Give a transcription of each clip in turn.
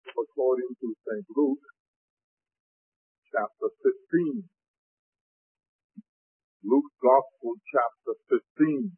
according to St. Luke, chapter 15. Luke's Gospel, chapter 15.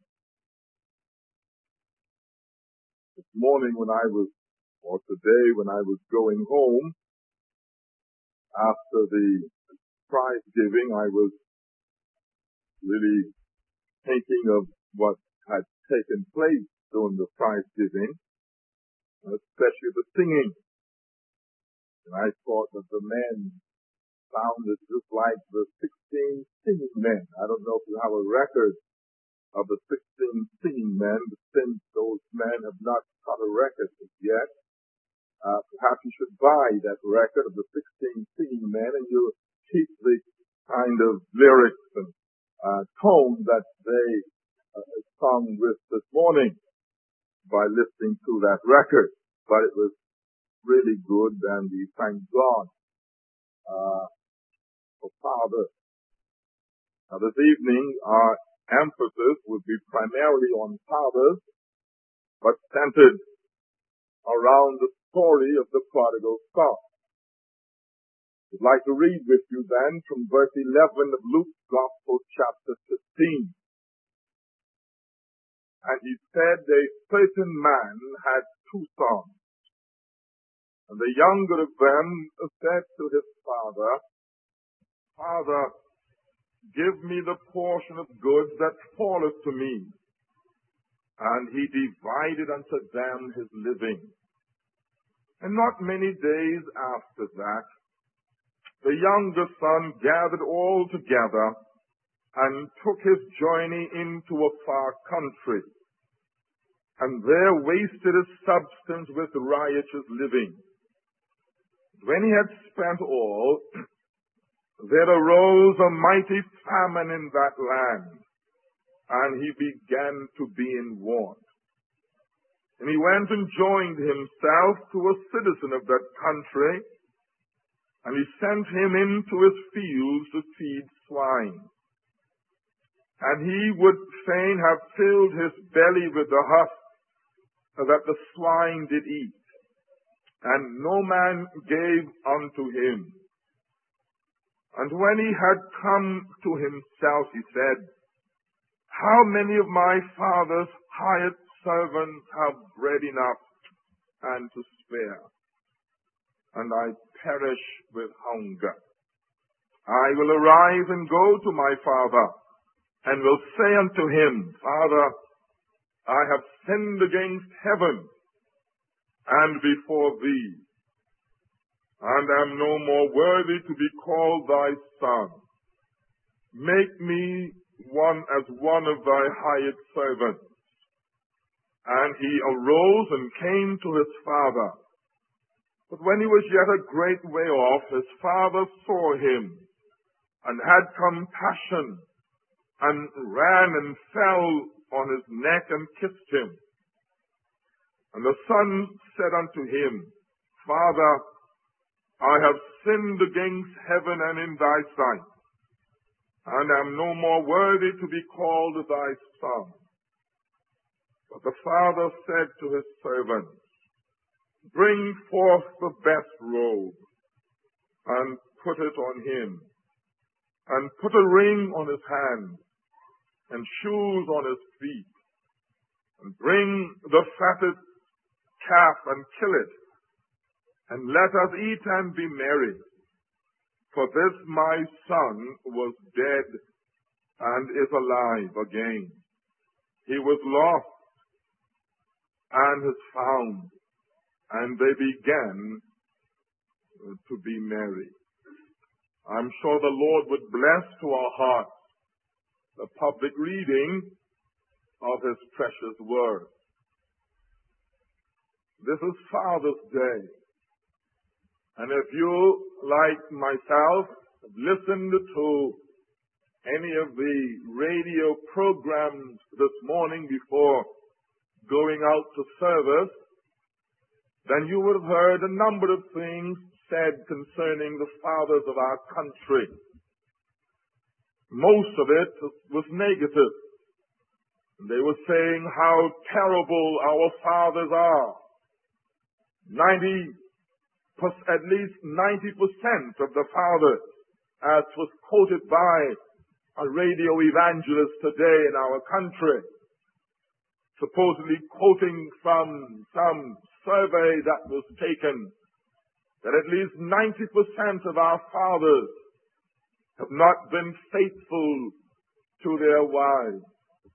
This morning today when I was going home, after the prize giving, I was really thinking of what had taken place during the prize giving, especially the singing. And I thought that the men sounded just like the 16 singing men. I don't know if you have a record of the 16 singing men, but since those men have not got a record yet, perhaps you should buy that record of the 16 singing men, and you'll keep the kind of lyrics and tone that they sung with this morning by listening to that record. But it was really good, and we thank God for Father. Now this evening, our emphasis would be primarily on fathers, but centered around the story of the prodigal son. I'd like to read with you then from verse 11 of Luke's Gospel, chapter 15. And he said, a certain man had 2 sons, and the younger of them said to his father, Father, give me the portion of goods that falleth to me. And he divided unto them his living. And not many days after that, the younger son gathered all together and took his journey into a far country, and there wasted his substance with riotous living. When he had spent all, there arose a mighty famine in that land, and he began to be in want. And he went and joined himself to a citizen of that country, and he sent him into his fields to feed swine. And he would fain have filled his belly with the husk that the swine did eat, and no man gave unto him. And when he had come to himself, he said, How many of my father's hired servants have bread enough and to spare, and I perish with hunger? I will arise and go to my father, and will say unto him, Father, I have sinned against heaven and before thee, and am no more worthy to be called thy son. Make me as one of thy hired servants. And he arose and came to his father. But when he was yet a great way off, his father saw him, and had compassion, and ran and fell on his neck and kissed him. And the son said unto him, Father, I have sinned against heaven and in thy sight, and am no more worthy to be called thy son. But the father said to his servants, Bring forth the best robe, and put it on him, and put a ring on his hand, and shoes on his feet, and bring the fatted calf and kill it, and let us eat and be merry. For this my son was dead and is alive again. He was lost and is found, and they began to be merry. I'm sure the Lord would bless to our hearts the public reading of his precious word. This is Father's Day. And if you, like myself, have listened to any of the radio programs this morning before going out to service, then you would have heard a number of things said concerning the fathers of our country. Most of it was negative. They were saying how terrible our fathers are. 90 at least 90% of the fathers, as was quoted by a radio evangelist today in our country, supposedly quoting from some survey that was taken, that at least 90% of our fathers have not been faithful to their wives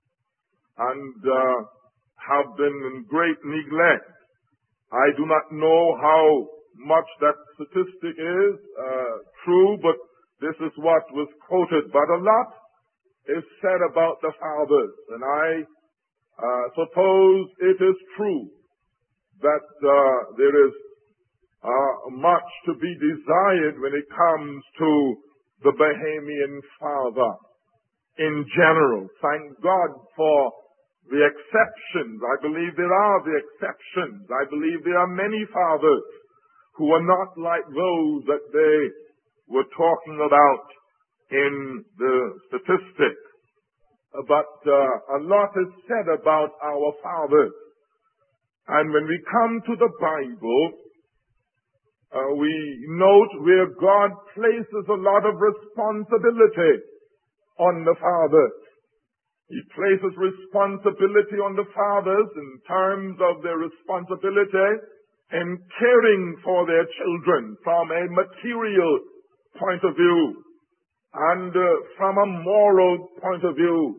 and have been in great neglect. I do not know how much that statistic is true, but this is what was quoted. But a lot is said about the fathers, and I suppose it is true that there is much to be desired when it comes to the Bahamian father in general. Thank God for the exceptions. I believe there are the exceptions. I believe there are many fathers who are not like those that they were talking about in the statistics. But a lot is said about our fathers. And when we come to the Bible, we note where God places a lot of responsibility on the fathers. He places responsibility on the fathers in terms of their responsibility in caring for their children from a material point of view and from a moral point of view.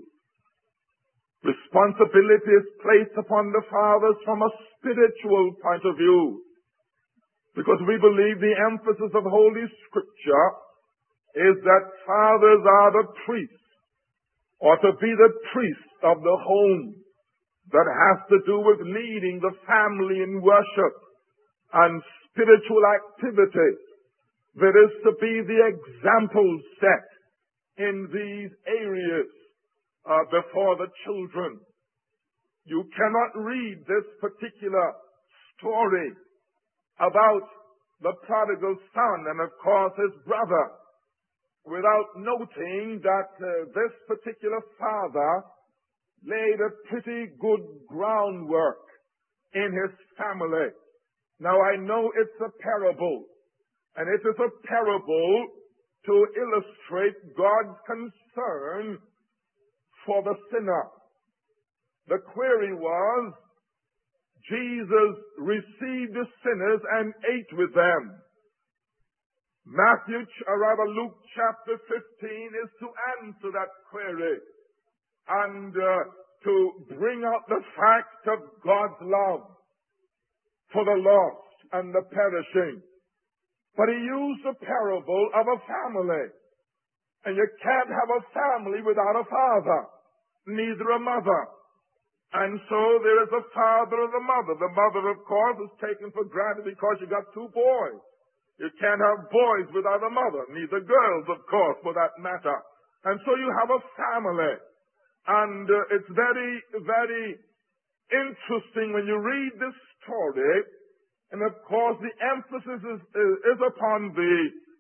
Responsibility is placed upon the fathers from a spiritual point of view, because we believe the emphasis of Holy Scripture is that fathers are the priests, or to be the priest of the home, that has to do with leading the family in worship and spiritual activity. There is to be the example set in these areas before the children. You cannot read this particular story about the prodigal son and, of course, his brother without noting that this particular father laid a pretty good groundwork in his family. Now, I know it's a parable, and it is a parable to illustrate God's concern for the sinner. The query was, Jesus received the sinners and ate with them. Luke chapter 15 is to answer that query and to bring out the fact of God's love for the lost and the perishing. But he used the parable of a family. And you can't have a family without a father, neither a mother. And so there is a father and a mother. The mother, of course, is taken for granted because you got two boys. You can't have boys without a mother, neither girls, of course, for that matter. And so you have a family. And it's very, very interesting when you read this story. And of course, the emphasis is upon the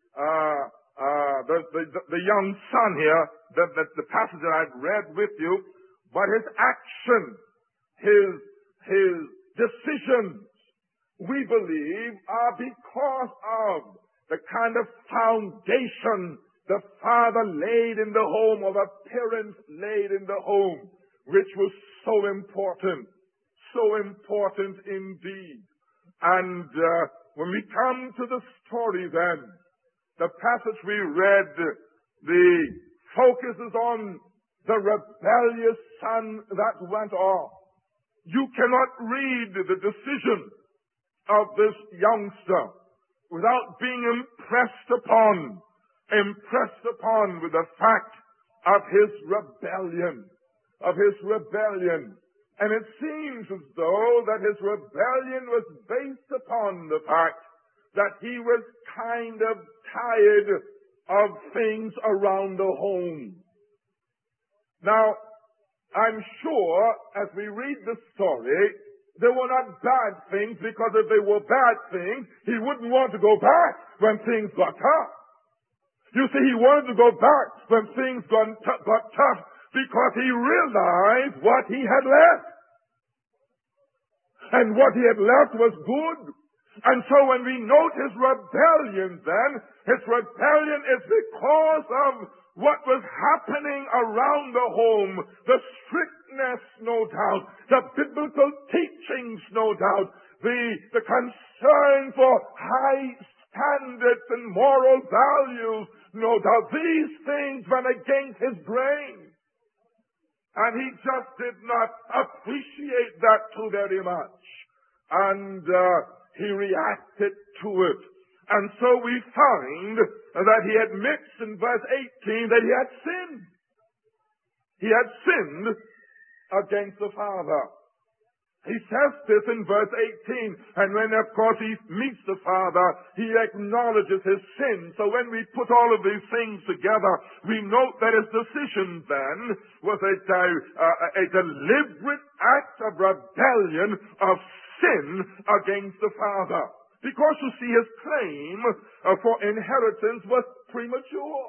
young son here, the passage that I've read with you. But his action, his decisions, we believe, are because of the kind of foundation the father laid in the home, or the parents laid in the home, which was so important indeed. And when we come to the story then, the passage we read, the focus is on the rebellious son that went off. You cannot read the decision of this youngster without being impressed upon with the fact of his rebellion. And it seems as though that his rebellion was based upon the fact that he was kind of tired of things around the home. Now, I'm sure as we read the story, they were not bad things, because if they were bad things, he wouldn't want to go back when things got tough. You see, he wanted to go back when things got tough because he realized what he had left. And what he had left was good. And so when we note his rebellion then, his rebellion is because of what was happening around the home, the strictness, no doubt, the biblical teachings, no doubt, the concern for high standards and moral values, no doubt. These things went against his grain. And he just did not appreciate that too very much. And he reacted to it. And so we find that he admits in verse 18 that he had sinned. He had sinned against the Father. He says this in verse 18, and when, of course, he meets the Father, he acknowledges his sin. So when we put all of these things together, we note that his decision then was a deliberate act of rebellion, of sin against the Father. Because, you see, his claim for inheritance was premature.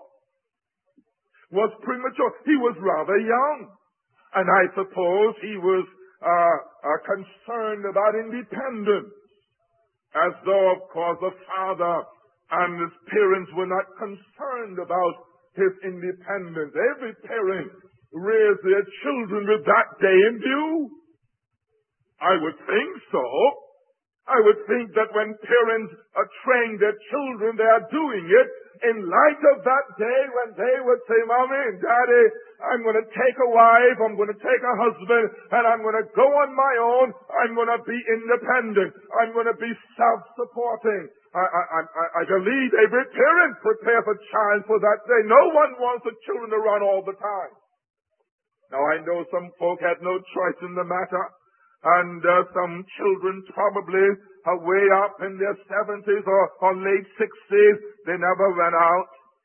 He was rather young. And I suppose he was concerned about independence. As though, of course, the father and his parents were not concerned about his independence. Every parent rears their children with that day in view. I would think so. I would think that when parents train their children, they are doing it in light of that day when they would say, Mommy and Daddy, I'm going to take a wife, I'm going to take a husband, and I'm going to go on my own. I'm going to be independent. I'm going to be self-supporting. I believe every parent prepares a child for that day. No one wants the children to run all the time. Now, I know some folk had no choice in the matter. And some children probably are way up in their 70s or late 60s. They never went out.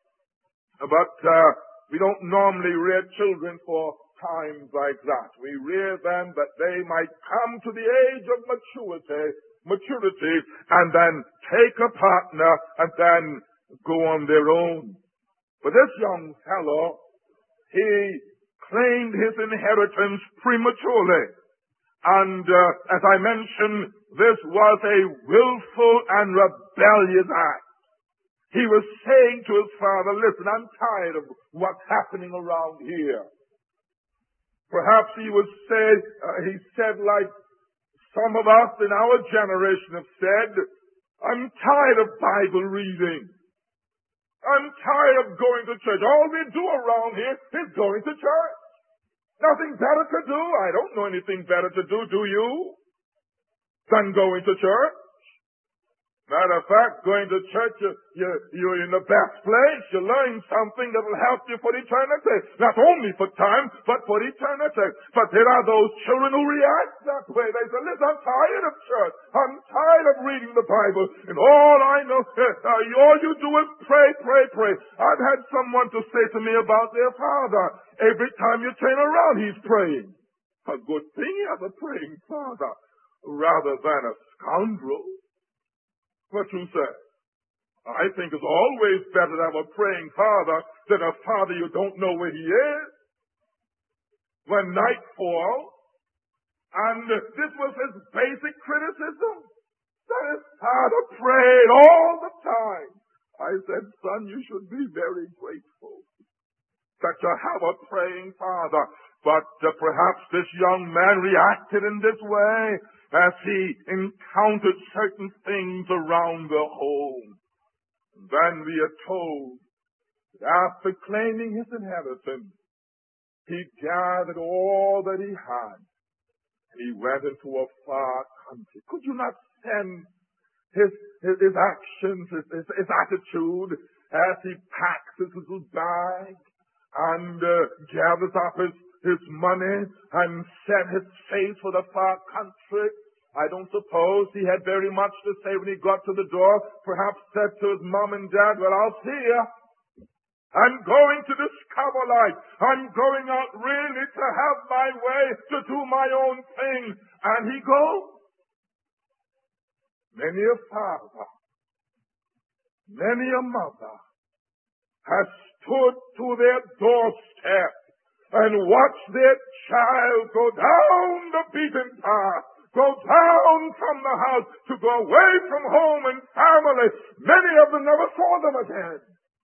But we don't normally rear children for times like that. We rear them that they might come to the age of maturity, and then take a partner and then go on their own. But this young fellow, he claimed his inheritance prematurely. And as I mentioned, this was a willful and rebellious act. He was saying to his father, listen, I'm tired of what's happening around here. Perhaps he said like some of us in our generation have said, I'm tired of Bible reading. I'm tired of going to church. All we do around here is going to church. Nothing better to do. I don't know anything better to do you? Than going to church. Matter of fact, going to church, you're in the best place. You learn something that will help you for eternity. Not only for time, but for eternity. But there are those children who react that way. They say, listen, I'm tired of church. I'm tired of reading the Bible. And all I know, all you do is pray, pray, pray. I've had someone to say to me about their father. Every time you turn around, he's praying. A good thing he has a praying father, rather than a scoundrel. What you say? I think it's always better to have a praying father than a father you don't know where he is. When night falls, and this was his basic criticism, that his father prayed all the time. I said, son, you should be very grateful that you have a praying father. But perhaps this young man reacted in this way as he encountered certain things around the home. And then we are told that after claiming his inheritance, he gathered all that he had and he went into a far country. Could you not sense his actions, his attitude as he packs his little bag and gathers up his money and set his face for the far country? I don't suppose he had very much to say when he got to the door. Perhaps said to his mom and dad, well, I'll see you. I'm going to discover life. I'm going out really to have my way, to do my own thing. And he goes. Many a father, many a mother has stood to their doorstep and watched their child go down the beaten path go down from the house, to go away from home and family. Many of them never saw them again.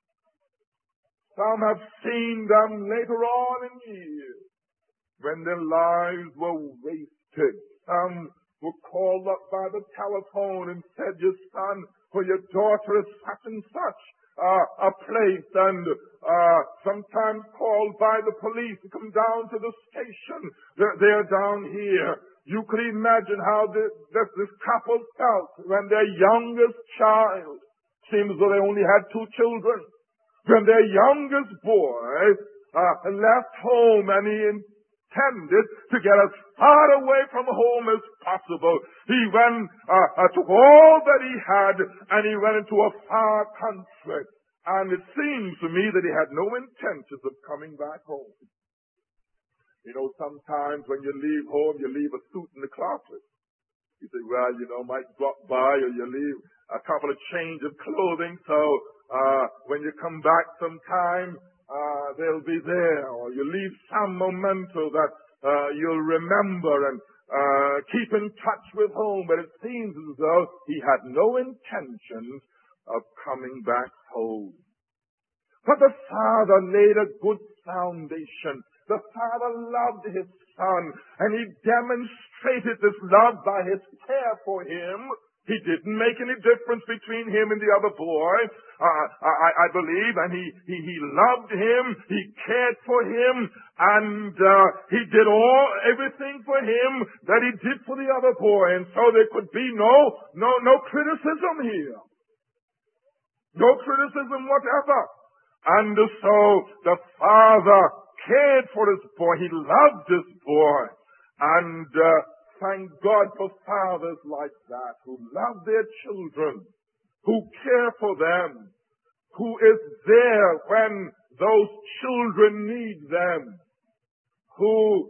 Some have seen them later on in years when their lives were wasted. Some were called up by the telephone and said, your son or your daughter is such and such a place, and sometimes called by the police to come down to the station. They're down here. You could imagine how this couple felt when their youngest child, seems as though they only had 2 children, when their youngest boy left home, and he intended to get as far away from home as possible. He went, took all that he had, and he went into a far country. And it seems to me that he had no intentions of coming back home. You know, sometimes when you leave home, you leave a suit in the closet. You say, well, you know, might drop by, or you leave a couple of change of clothing, so when you come back sometime, they'll be there. Or you leave some memento that you'll remember and keep in touch with home. But it seems as though he had no intentions of coming back home. But the father laid a good foundation. The father loved his son, and he demonstrated this love by his care for him. He didn't make any difference between him and the other boy, I believe, and he loved him, he cared for him, and he did everything for him that he did for the other boy, and so there could be no criticism here. No criticism whatever. And so the father cared for his boy. He loved his boy. And thank God for fathers like that, who love their children, who care for them, who is there when those children need them, who,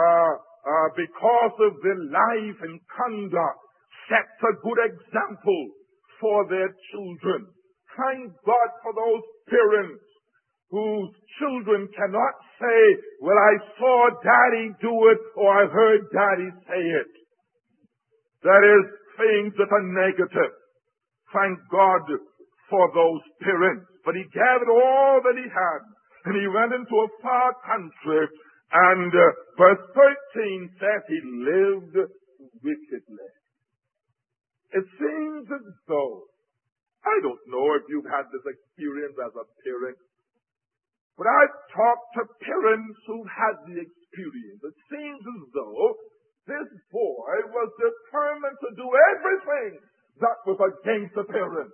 because of their life and conduct, sets a good example for their children. Thank God for those parents whose children cannot say, well, I saw Daddy do it, or I heard Daddy say it. That is, things that are negative. Thank God for those parents. But he gathered all that he had, and he went into a far country, and verse 13 says he lived wickedly. It seems as though, I don't know if you've had this experience as a parent, but I've talked to parents who've had the experience. It seems as though this boy was determined to do everything that was against the parents.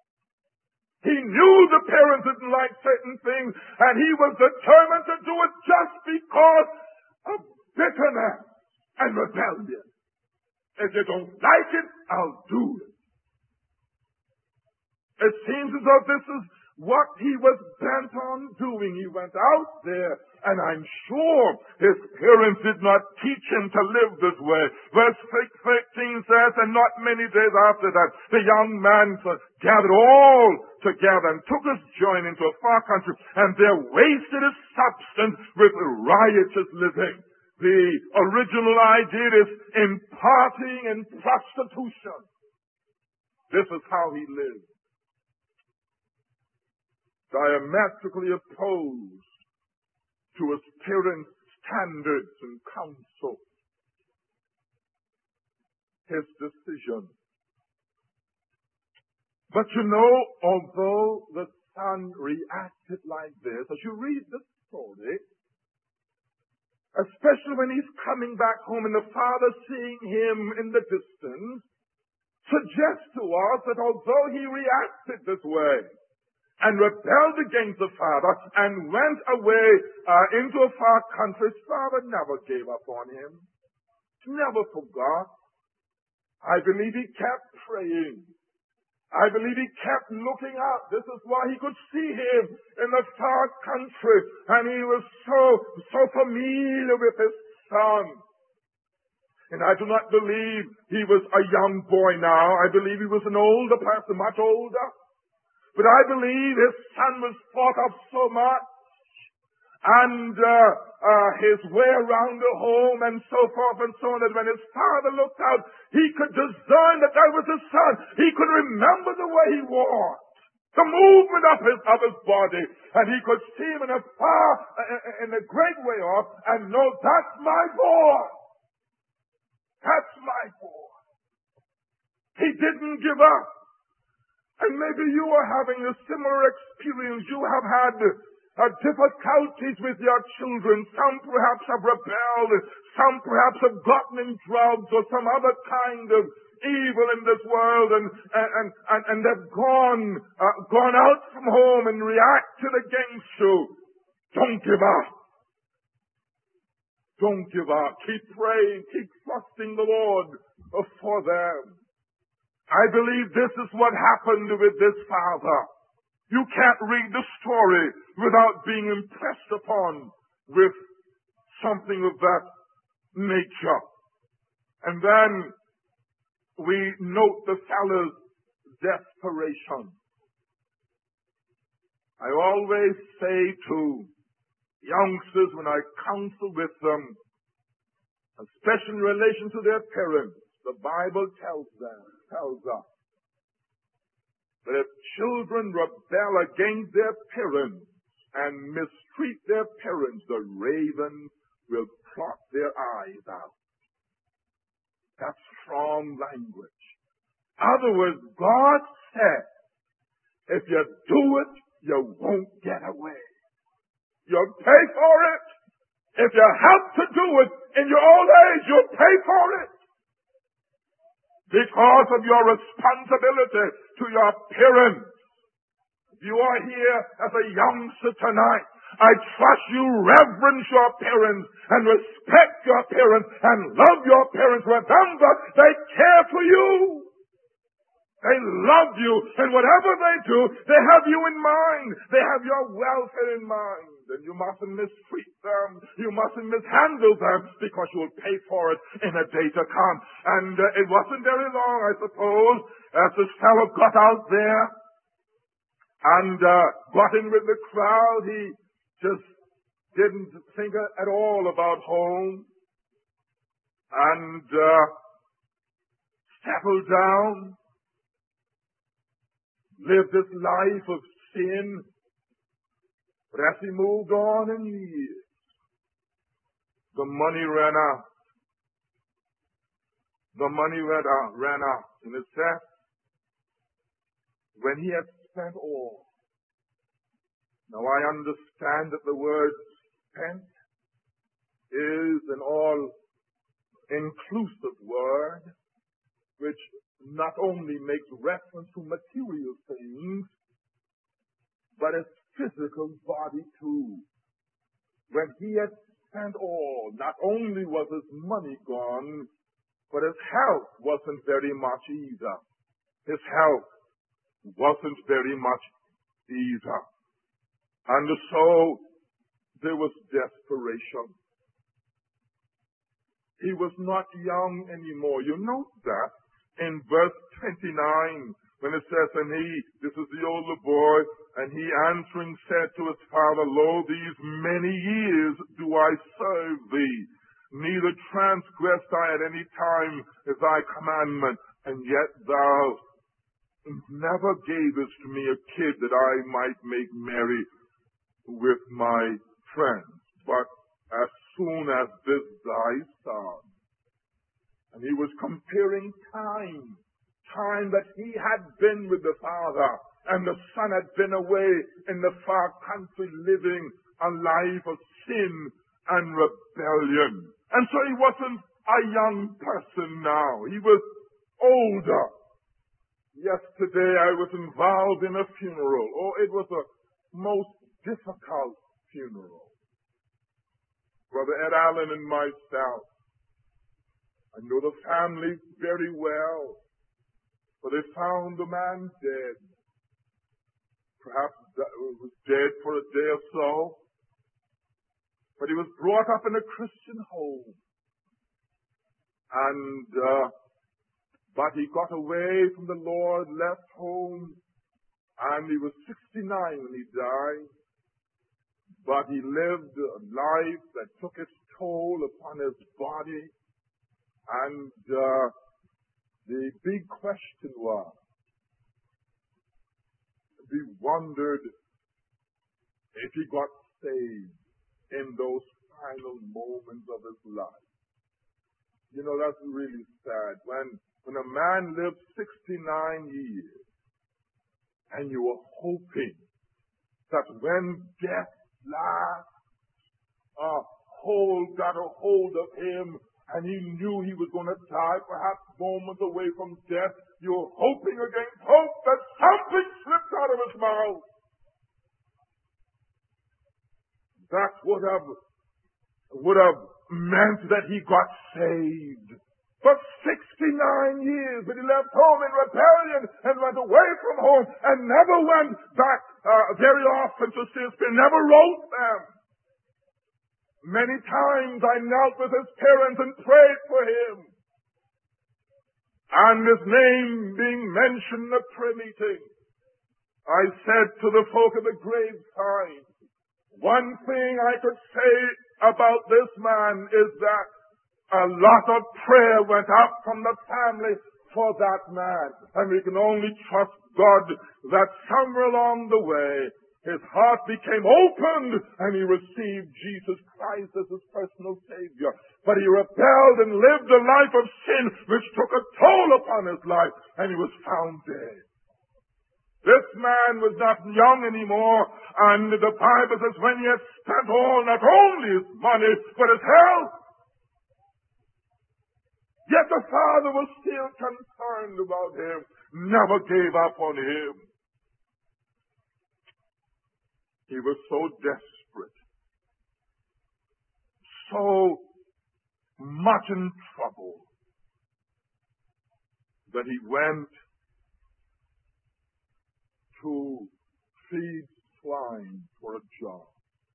He knew the parents didn't like certain things, and he was determined to do it just because of bitterness and rebellion. If you don't like it, I'll do it. It seems as though this is what he was bent on doing. He went out there, and I'm sure his parents did not teach him to live this way. Verse 13 says, and not many days after that, the young man gathered all together and took his journey into a far country, and there wasted his substance with riotous living. The original idea is imparting and prostitution. This is how he lived. Diametrically opposed to his parents' standards and counsel. His decision. But you know, although the son reacted like this, as you read the story, especially when he's coming back home and the father seeing him in the distance, suggests to us that although he reacted this way, and rebelled against the father, and went away into a far country, his father never gave up on him. Never forgot. I believe he kept praying. I believe he kept looking up. This is why he could see him in the far country, and he was so familiar with his son. And I do not believe he was a young boy now. I believe he was an older person, much older. But I believe his son was thought of so much, and his way around the home and so forth and so on, that when his father looked out, he could discern that that was his son. He could remember the way he walked, the movement of his body, and he could see him in a great way off and know, that's my boy. That's my boy. He didn't give up. And maybe you are having a similar experience. You have had difficulties with your children. Some perhaps have rebelled. Some perhaps have gotten in drugs or some other kind of evil in this world, and they've gone out from home and reacted against you. Don't give up. Don't give up. Keep praying. Keep trusting the Lord for them. I believe this is what happened with this father. You can't read the story without being impressed upon with something of that nature. And then we note the fellow's desperation. I always say to youngsters when I counsel with them, especially in relation to their parents, the Bible tells us that if children rebel against their parents and mistreat their parents, the raven will pluck their eyes out. That's strong language. In other words, God said, if you do it, you won't get away. You'll pay for it. If you have to do it in your old age, you'll pay for it. Because of your responsibility to your parents. If you are here as a youngster tonight, I trust you reverence your parents and respect your parents and love your parents. Remember, they care for you. They love you, and whatever they do, they have you in mind. They have your welfare in mind. And you mustn't mistreat them. You mustn't mishandle them, because you will pay for it in a day to come. And it wasn't very long, I suppose, as this fellow got out there and got in with the crowd. He just didn't think at all about home and settled down. Lived this life of sin. But as he moved on in years, the money ran out. The money ran out. And it says, when he had spent all. Now I understand that the word spent is an all-inclusive word, which not only makes reference to material things, but his physical body too. When he had spent all, not only was his money gone, but his health wasn't very much either. His health wasn't very much either. And so there was desperation. He was not young anymore. You note that in verse 29, when it says, and this is the older boy, and he answering said to his father, Lo, these many years do I serve thee, neither transgressed I at any time thy commandment, and yet thou never gavest me a kid that I might make merry with my friends. But as soon as this thy son, and he was comparing time that he had been with the father, and the son had been away in the far country living a life of sin and rebellion. And so he wasn't a young person now. He was older. Yesterday I was involved in a funeral. Oh, it was a most difficult funeral. Brother Ed Allen and myself, I know the family very well, for they found the man dead. Perhaps was dead for a day or so, but he was brought up in a Christian home. And but he got away from the Lord, left home, and he was 69 when he died. but he lived a life that took its toll upon his body. And the big question was, we wondered if he got saved in those final moments of his life. You know, that's really sad. When a man lives 69 years and you were hoping that when death last got a hold of him and he knew he was going to die, perhaps moments away from death, you were hoping against hope that something slipped out of his mouth. That would have meant that he got saved. For 69 years, but he left home in rebellion and went away from home and never went back very often to Shakespeare, never wrote them. Many times I knelt with his parents and prayed for him. And his name being mentioned in the prayer meeting, I said to the folk at the graveside, one thing I could say about this man is that a lot of prayer went up from the family for that man. And we can only trust God that somewhere along the way, his heart became opened and he received Jesus Christ as his personal Savior. But he rebelled and lived a life of sin which took a toll upon his life, and he was found dead. This man was not young anymore, and the Bible says when he had spent all, not only his money, but his health, yet the Father was still concerned about him, never gave up on him. He was so desperate, so much in trouble, that he went to feed swine for a job.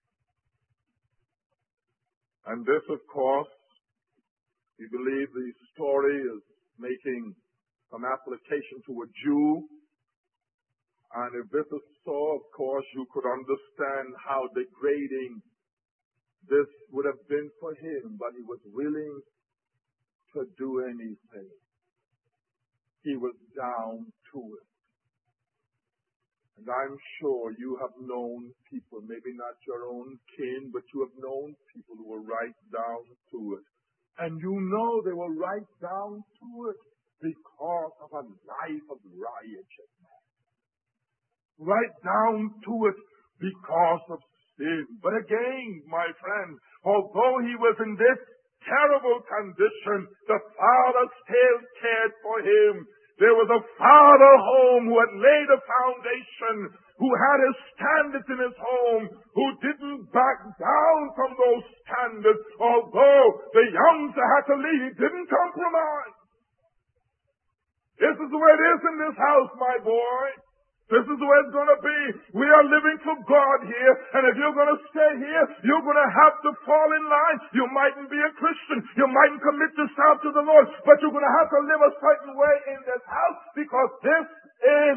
And this, of course, we believe the story is making some application to a Jew. And if this is so, of course, you could understand how degrading this would have been for him, but he was willing to do anything. He was down to it. And I'm sure you have known people, maybe not your own kin, but you have known people who were right down to it. And you know they were right down to it because of a life of righteousness. Right down to it because of sin. But again, my friend, although he was in this terrible condition, the Father still cared for him. There was a Father home who had laid a foundation, who had his standards in his home, who didn't back down from those standards. Although the youngster had to leave, he didn't compromise. This is the way it is in this house, my boy. This is the way it's going to be. We are living for God here, and if you're going to stay here, you're going to have to fall in line. You mightn't be a Christian. You mightn't commit yourself to the Lord, but you're going to have to live a certain way in this house because this is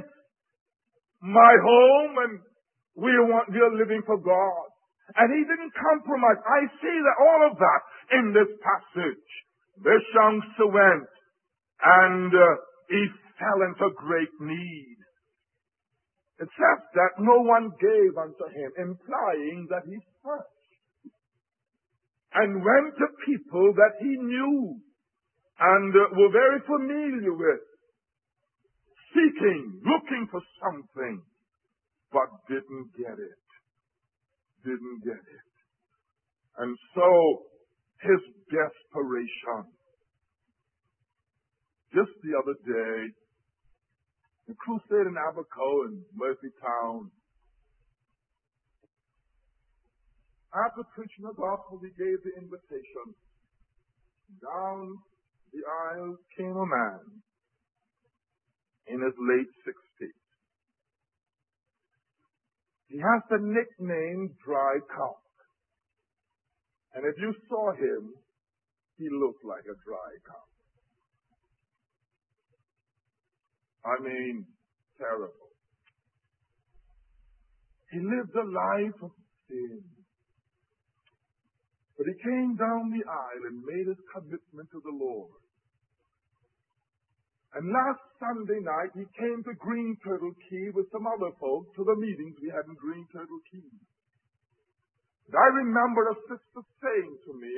my home, and we are living for God. And he didn't compromise. I see that all of that in this passage. This youngster went, and he fell into great need. It says that no one gave unto him, implying that he searched and went to people that he knew and were very familiar with, seeking, looking for something, but didn't get it. Didn't get it. And so his desperation. Just the other day, the crusade in Abaco in Murphytown. After preaching the gospel, he gave the invitation. Down the aisle came a man in his late 60s. He has the nickname Dry Cock. And if you saw him, he looked like a dry cock. I mean, terrible. He lived a life of sin. But he came down the aisle and made his commitment to the Lord. And last Sunday night, he came to Green Turtle Key with some other folks to the meetings we had in Green Turtle Key. And I remember a sister saying to me,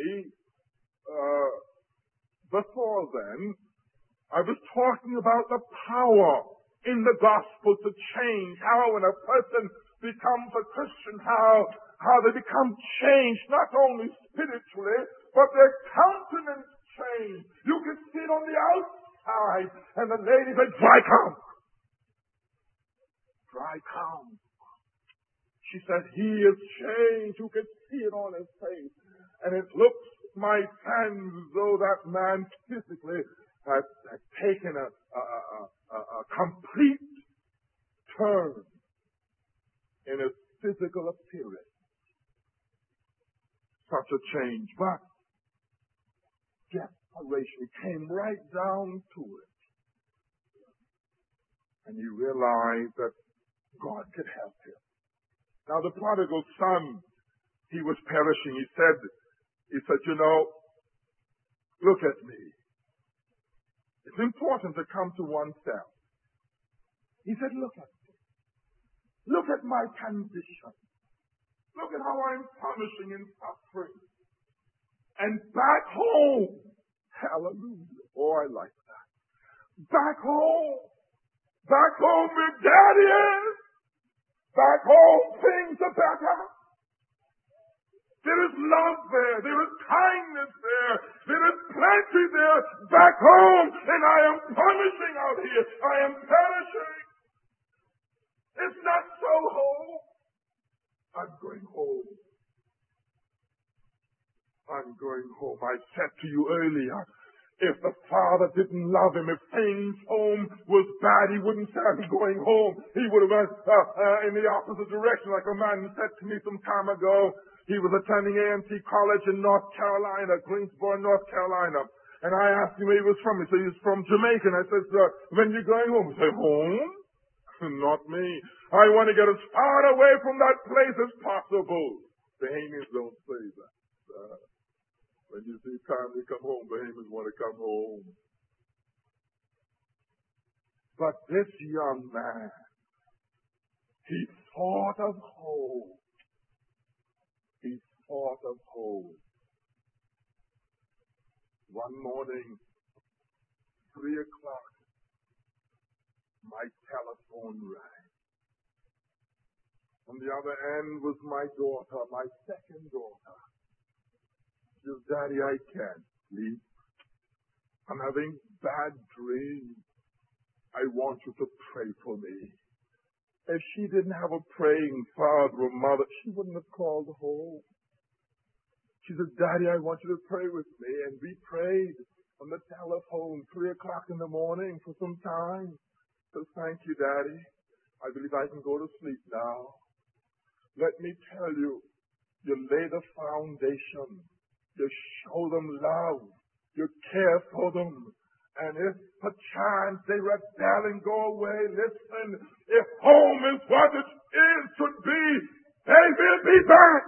before then, I was talking about the power in the gospel to change, how when a person becomes a Christian, how they become changed, not only spiritually, but their countenance changed. You can see it on the outside. And the lady said, dry count. Dry count. She said, he is changed. You can see it on his face. And it looks, my friends, as though that man physically has taken a complete turn in his physical appearance. Such a change. But desperation came right down to it. And he realized that God could help him. Now the prodigal son, he was perishing. He said, you know, look at me. It's important to come to oneself. He said, look at me. Look at my condition. Look at how I'm punishing and suffering. And back home, hallelujah. Oh, I like that. Back home where Daddy is. Back home, things are better. There is love there. There is kindness there. There is plenty there. Back home, and I am punishing out here. I am perishing. It's not so home. I'm going home. I'm going home. I said to you earlier, if the father didn't love him, if things home was bad, he wouldn't say, I'm going home. He would have went in the opposite direction, like a man said to me some time ago. He was attending A&T College in North Carolina, Greensboro, North Carolina. And I asked him where he was from. He said, he's from Jamaica. And I said, sir, when you going home? He said, home? Not me. I want to get as far away from that place as possible. Bahamians don't say that. When you see time to come home, Bahamians want to come home. But this young man, he thought of home. He thought of home. One morning, 3 o'clock, my telephone rang. On the other end was my daughter, my second daughter. She says, Daddy, I can't sleep. I'm having bad dreams. I want you to pray for me. If she didn't have a praying father or mother, she wouldn't have called home. She said, Daddy, I want you to pray with me. And we prayed on the telephone 3 o'clock in the morning for some time. So thank you, Daddy. I believe I can go to sleep now. Let me tell you, you lay the foundation. You show them love. You care for them. And if perchance they rebel and go away, listen, if home is what it is, should be, they will be back.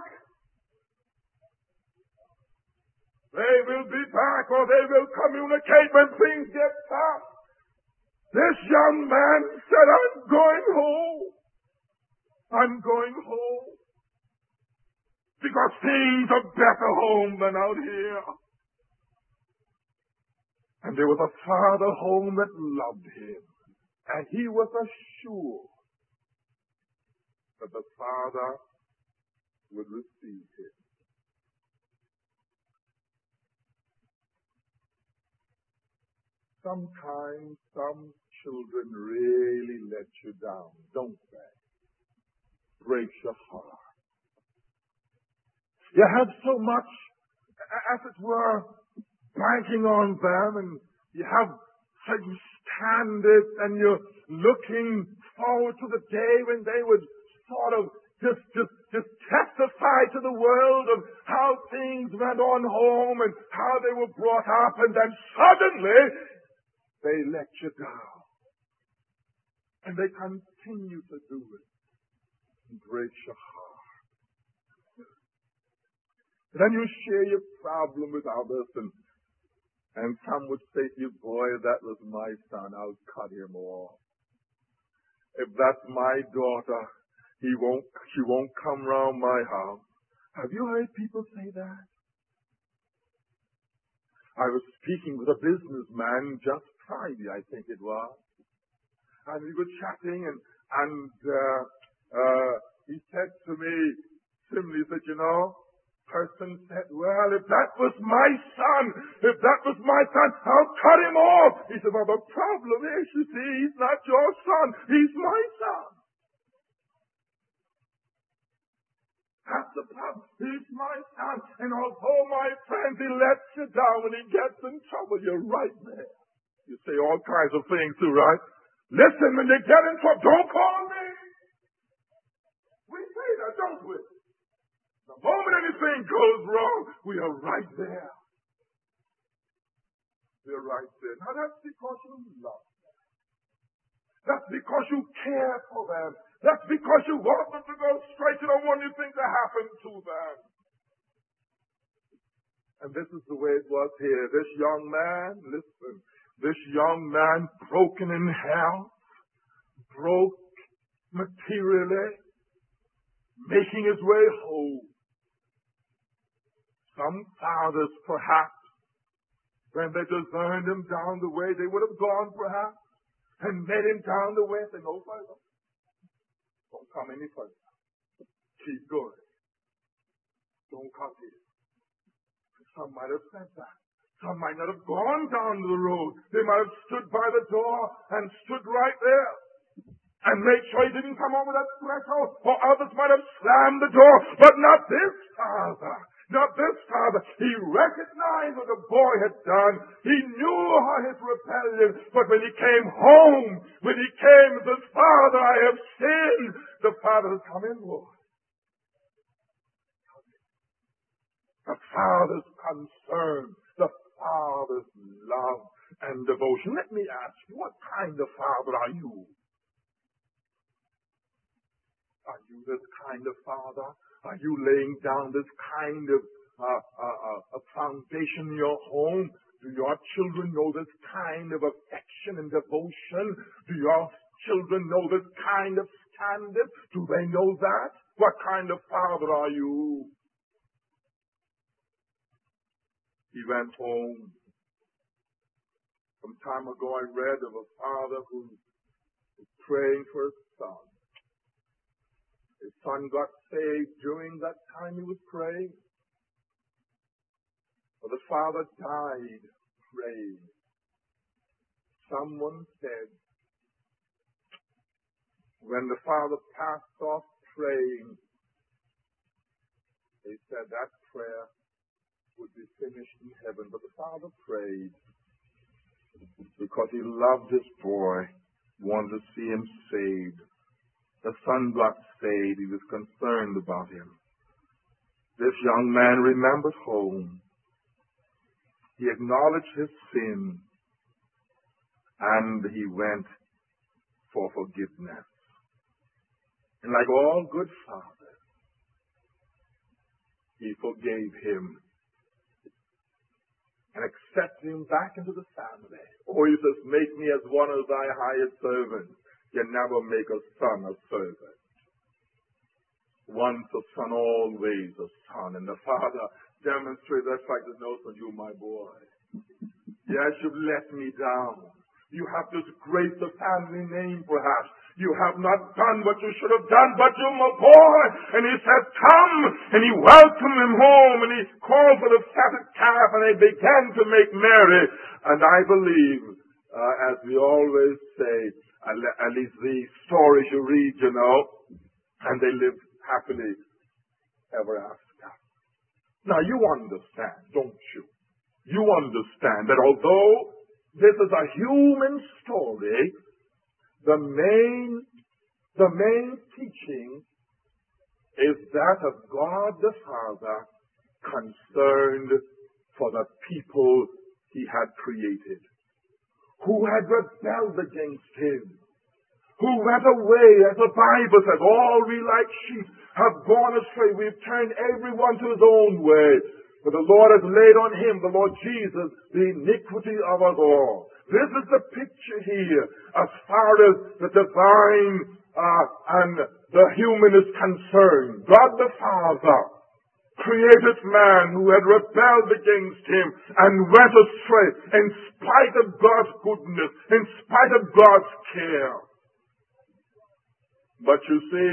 They will be back, or they will communicate when things get tough. This young man said, I'm going home. I'm going home. Because things are better home than out here. And there was a father home that loved him. And he was assured that the father would receive him. Sometimes some children really let you down, don't they? Breaks your heart. You have so much, as it were, banking on them, and you have certain standards, and you're looking forward to the day when they would sort of just testify to the world of how things went on home and how they were brought up, and then suddenly they let you down. And they continue to do it. It breaks your heart. Then you share your problem with others, and some would say to you, boy, that was my son, I'll cut him off. If that's my daughter, she won't come round my house. Have you heard people say that? I was speaking with a businessman just Friday, I think it was. And we were chatting, and he said to me, simply said, person said, well, if that was my son, I'll cut him off. He said, well, the problem is, you see, he's not your son, he's my son. That's the problem. He's my son, and although my friend, he lets you down when he gets in trouble, you're right there. You say all kinds of things too, right? Listen, when you get in trouble, don't call me. We say that, don't we? The moment anything goes wrong, we are right there. We're right there. Now that's because you love them. That's because you care for them. That's because you want them to go straight. You don't want anything to happen to them. And this is the way it was here. This young man, listen, this young man broken in health, broke materially, making his way home. Some fathers, perhaps, when they discerned him down the way, they would have gone, perhaps, and met him down the way and said, no further. Don't come any further. Keep going. Don't come here. Some might have said that. Some might not have gone down the road. They might have stood by the door and stood right there and made sure he didn't come over that threshold, or others might have slammed the door, but not this father. Not this father. He recognized what the boy had done. He knew his rebellion. But when he came home, when he came and said, Father, I have sinned, the father has come in, Lord. The father's concern, the father's love and devotion. Let me ask you, what kind of father are you? Are you this kind of father? Are you laying down this kind of a foundation in your home? Do your children know this kind of affection and devotion? Do your children know this kind of standard? Do they know that? What kind of father are you? He went home. Some time ago I read of a father who was praying for his son. His son got saved during that time he was praying. But the father died praying. Someone said, when the father passed off praying, they said that prayer would be finished in heaven. But the father prayed because he loved his boy, wanted to see him saved. The son got saved. He was concerned about him. This young man remembered home. He acknowledged his sin, and he went for forgiveness. And like all good fathers, he forgave him and accepted him back into the family. Oh, he says, make me as one of thy highest servants. You never make a son a servant. Once a son, always a son. And the father demonstrated that fact that knows that you, my boy. Yes, you've let me down. You have disgraced the family name, perhaps. You have not done what you should have done, but you're my boy. And he said, come. And he welcomed him home, and he called for the fatted calf, and they began to make merry. And I believe, as we always say, at least the stories you read, and they lived happily ever after. Now you understand, don't you? You understand that although this is a human story, the main teaching is that of God the Father concerned for the people he had created, who had rebelled against him, who went away, as the Bible says, all we like sheep have gone astray. We've turned everyone to his own way. For the Lord has laid on him, the Lord Jesus, the iniquity of us all. This is the picture here as far as the divine and the human is concerned. God the Father created man who had rebelled against him and went astray in spite of God's goodness, in spite of God's care. But you see,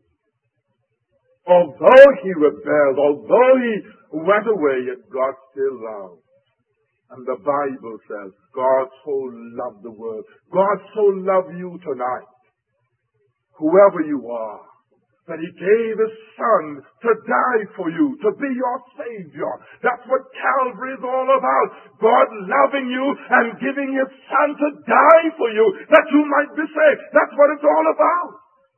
although he rebelled, although he went away, yet God still loved. And the Bible says, God so loved the world. God so loved you tonight, whoever you are, that he gave his Son to die for you, to be your Savior. That's what Calvary is all about. God loving you and giving his Son to die for you, that you might be saved. That's what it's all about.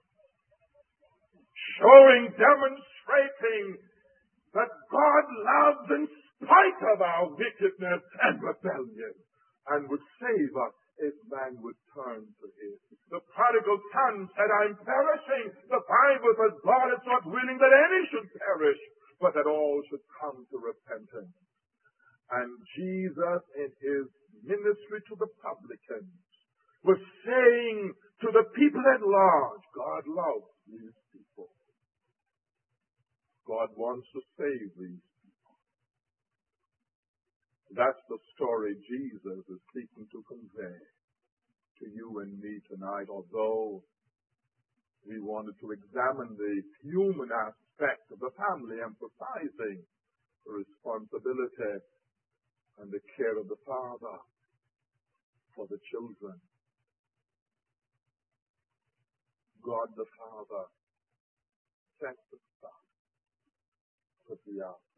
Showing, demonstrating that God loves in spite of our wickedness and rebellion, and would save us if man would turn to him. The prodigal son said, I'm perishing. The Bible says God is not willing that any should perish, but that all should come to repentance. And Jesus, in his ministry to the publicans, was saying to the people at large, God loves these people. God wants to save these people. That's the story Jesus is seeking to convey to you and me tonight, although we wanted to examine the human aspect of the family, emphasizing the responsibility and the care of the father for the children. God the Father sent the Son to be our